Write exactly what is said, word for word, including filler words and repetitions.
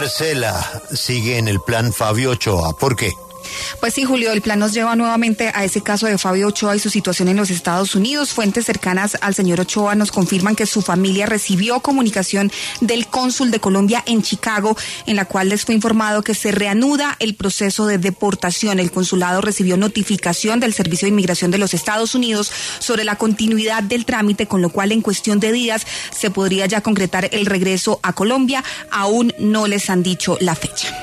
Marcela, sigue en el plan Fabio Ochoa. ¿Por qué? Pues sí, Julio, el plan nos lleva nuevamente a ese caso de Fabio Ochoa y su situación en los Estados Unidos. Fuentes cercanas al señor Ochoa nos confirman que su familia recibió comunicación del cónsul de Colombia en Chicago, en la cual les fue informado que se reanuda el proceso de deportación. El consulado recibió notificación del Servicio de Inmigración de los Estados Unidos sobre la continuidad del trámite, con lo cual en cuestión de días se podría ya concretar el regreso a Colombia. Aún no les han dicho la fecha.